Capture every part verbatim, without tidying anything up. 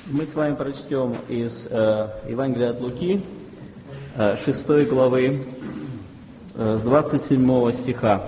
Мы с вами прочтем из э, Евангелия от Луки, э, шестой главы, э, с двадцать седьмого стиха.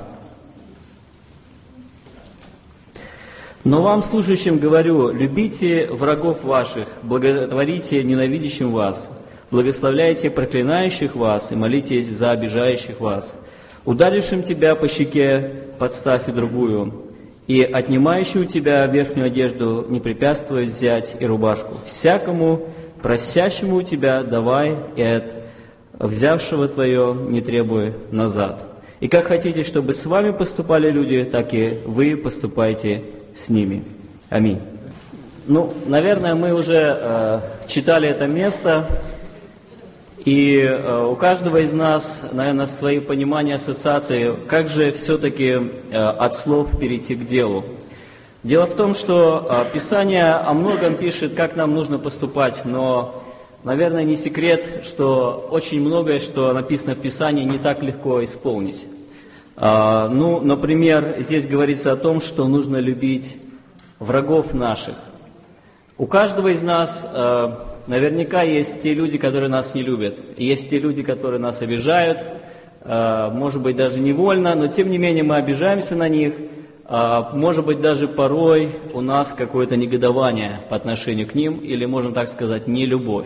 «Но вам, слушающим, говорю, любите врагов ваших, благотворите ненавидящим вас, благословляйте проклинающих вас и молитесь за обижающих вас. Ударившим тебя по щеке подставь и другую, и отнимающему у тебя верхнюю одежду не препятствуй взять и рубашку. Всякому просящему у тебя давай, и от взявшего твое не требуй назад. И как хотите, чтобы с вами поступали люди, так и вы поступайте с ними». Аминь. Ну, наверное, мы уже э, читали это место, и э, у каждого из нас, наверное, свои понимания, ассоциации, как же все-таки э, от слов перейти к делу. Дело в том, что э, Писание о многом пишет, как нам нужно поступать, но, наверное, не секрет, что очень многое, что написано в Писании, не так легко исполнить. Э, ну, например, здесь говорится о том, что нужно любить врагов наших. У каждого из нас э, наверняка есть те люди, которые нас не любят. Есть те люди, которые нас обижают, э, может быть, даже невольно, но тем не менее мы обижаемся на них. Э, может быть, даже порой у нас какое-то негодование по отношению к ним, или, можно так сказать, нелюбовь.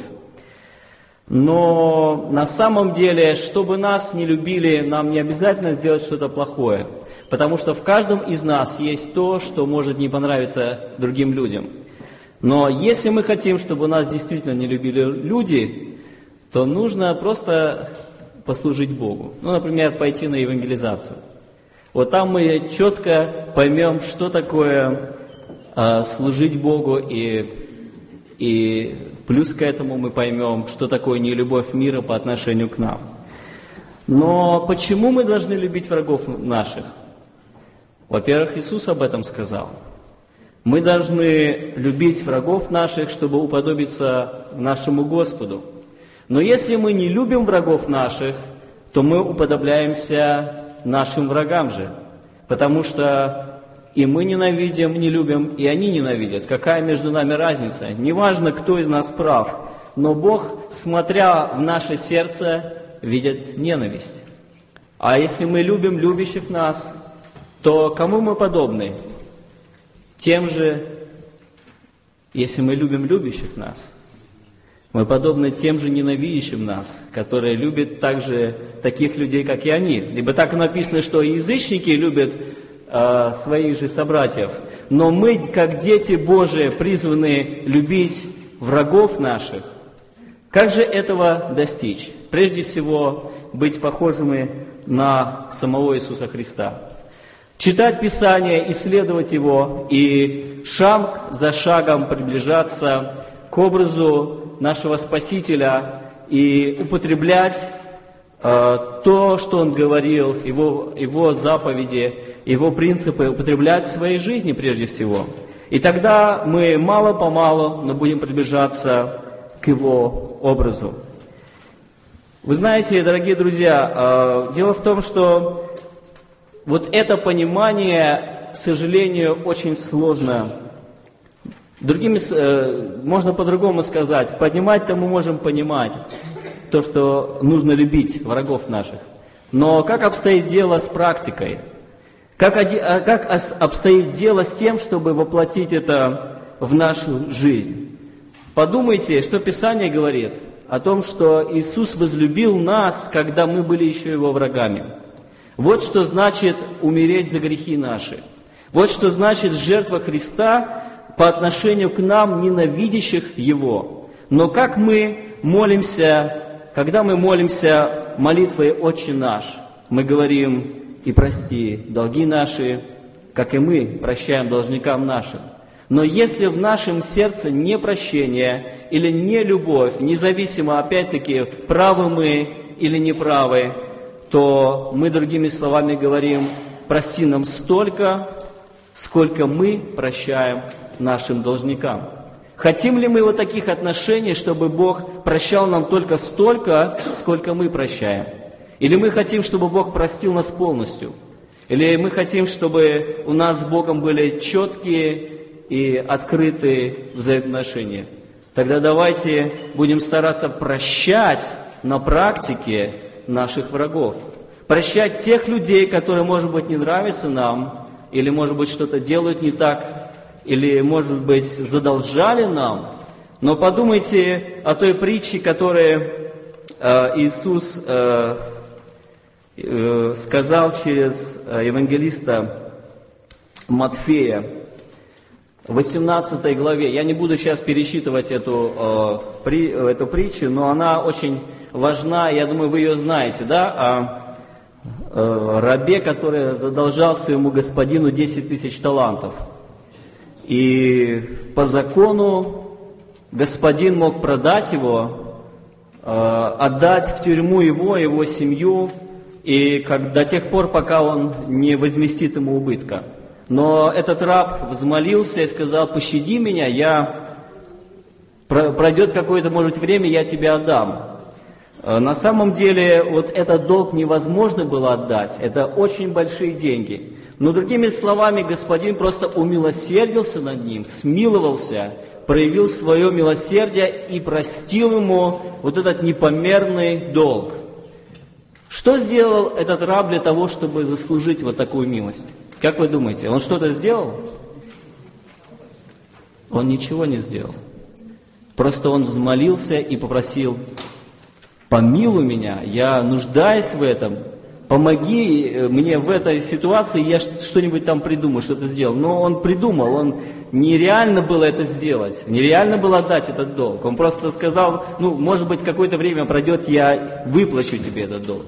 Но на самом деле, чтобы нас не любили, нам не обязательно сделать что-то плохое. Потому что в каждом из нас есть то, что может не понравиться другим людям. Но если мы хотим, чтобы нас действительно не любили люди, то нужно просто послужить Богу. Ну, например, пойти на евангелизацию. Вот там мы четко поймем, что такое э, служить Богу, и, и плюс к этому мы поймем, что такое нелюбовь мира по отношению к нам. Но почему мы должны любить врагов наших? Во-первых, Иисус об этом сказал. Мы должны любить врагов наших, чтобы уподобиться нашему Господу. Но если мы не любим врагов наших, то мы уподобляемся нашим врагам же. Потому что и мы ненавидим, не любим, и они ненавидят. Какая между нами разница? Неважно, кто из нас прав, но Бог, смотря в наше сердце, видит ненависть. А если мы любим любящих нас, то кому мы подобны? Тем же, если мы любим любящих нас, мы подобны тем же ненавидящим нас, которые любят также таких людей, как и они. Либо так написано, что язычники любят э, своих же собратьев, но мы, как дети Божии, призваны любить врагов наших. Как же этого достичь? Прежде всего, быть похожими на самого Иисуса Христа. Читать Писание, исследовать его и шаг за шагом приближаться к образу нашего Спасителя и употреблять э, то, что Он говорил, его, его заповеди, его принципы, употреблять в своей жизни прежде всего. И тогда мы мало-помалу, но будем приближаться к Его образу. Вы знаете, дорогие друзья, э, дело в том, что вот это понимание, к сожалению, очень сложно. Другими, э, можно по-другому сказать. Понимать-то мы можем понимать то, что нужно любить врагов наших. Но как обстоит дело с практикой? Как, как обстоит дело с тем, чтобы воплотить это в нашу жизнь? Подумайте, что Писание говорит о том, что Иисус возлюбил нас, когда мы были еще Его врагами. Вот что значит умереть за грехи наши. Вот что значит жертва Христа по отношению к нам, ненавидящих Его. Но как мы молимся, когда мы молимся молитвой «Отче наш», мы говорим: «И прости долги наши, как и мы прощаем должникам нашим». Но если в нашем сердце не прощение или не любовь, независимо, опять-таки, правы мы или неправы, то мы, другими словами, говорим: прости нам столько, сколько мы прощаем нашим должникам. Хотим ли мы вот таких отношений, чтобы Бог прощал нам только столько, сколько мы прощаем? Или мы хотим, чтобы Бог простил нас полностью? Или мы хотим, чтобы у нас с Богом были четкие и открытые взаимоотношения? тогда давайте будем стараться прощать на практике наших врагов. Прощать тех людей, которые, может быть, не нравятся нам, или, может быть, что-то делают не так, или, может быть, задолжали нам. Но подумайте о той притче, которую э, Иисус э, э, сказал через э, евангелиста Матфея в восемнадцатой главе. Я не буду сейчас перечитывать эту, э, при, эту притчу, но она очень важна, я думаю, вы ее знаете, да, о э, рабе, который задолжал своему господину десять тысяч талантов. И по закону господин мог продать его, э, отдать в тюрьму его, его семью, и как, до тех пор, пока он не возместит ему убытка. Но этот раб взмолился и сказал: пощади меня, я, пройдет какое-то, может, время, я тебе отдам. На самом деле, вот этот долг невозможно было отдать, это очень большие деньги. Но другими словами, господин просто умилосердился над ним, смиловался, проявил свое милосердие и простил ему вот этот непомерный долг. Что сделал этот раб для того, чтобы заслужить вот такую милость? Как вы думаете, он что-то сделал? Он ничего не сделал. Просто он взмолился и попросил: помилуй меня, я нуждаюсь в этом, помоги мне в этой ситуации, я что-нибудь там придумаю, что-то сделал. Но он придумал, он нереально было это сделать, нереально было отдать этот долг. Он просто сказал: ну, может быть, какое-то время пройдет, я выплачу тебе этот долг.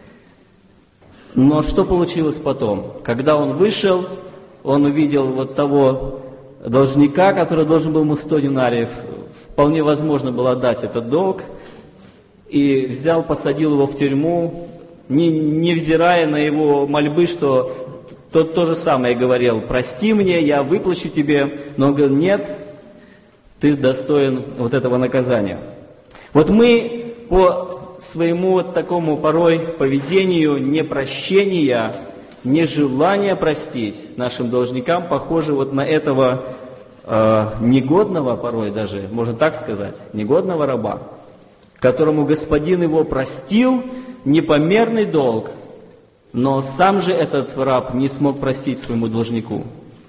Но что получилось потом? Когда он вышел, он увидел вот того должника, который должен был ему сто динариев, вполне возможно было отдать этот долг, и взял, посадил его в тюрьму, не, невзирая на его мольбы, что тот то же самое говорил: прости мне, я выплачу тебе. Но он говорил: нет, ты достоин вот этого наказания. Вот мы по своему вот такому порой поведению непрощения, нежелания простить нашим должникам похожи вот на этого э, негодного, порой даже, можно так сказать, негодного раба, которому господин его простил непомерный долг, но сам же этот раб не смог простить своему должнику.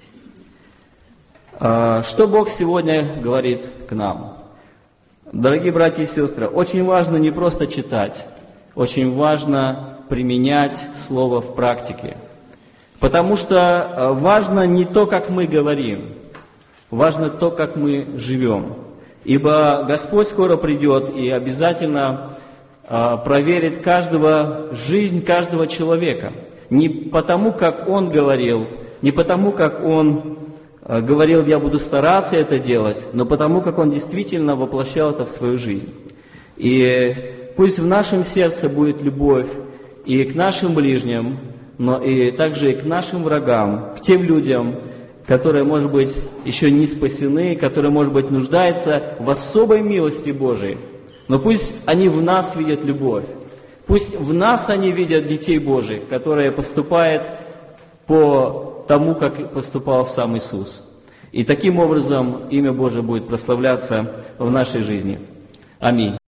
Что Бог сегодня говорит к нам? Дорогие братья и сестры, очень важно не просто читать, очень важно применять Слово в практике. Потому что важно не то, как мы говорим, важно то, как мы живем. Ибо Господь скоро придет и обязательно а, проверит каждого, жизнь каждого человека. Не потому, как он говорил, не потому, как он а, говорил: я буду стараться это делать, но потому, как он действительно воплощал это в свою жизнь. И пусть в нашем сердце будет любовь и к нашим ближним, но и также и к нашим врагам, к тем людям, которые, может быть, еще не спасены, которые, может быть, нуждаются в особой милости Божией. Но пусть они в нас видят любовь. Пусть в нас они видят детей Божьих, которые поступают по тому, как поступал сам Иисус. И таким образом имя Божие будет прославляться в нашей жизни. Аминь.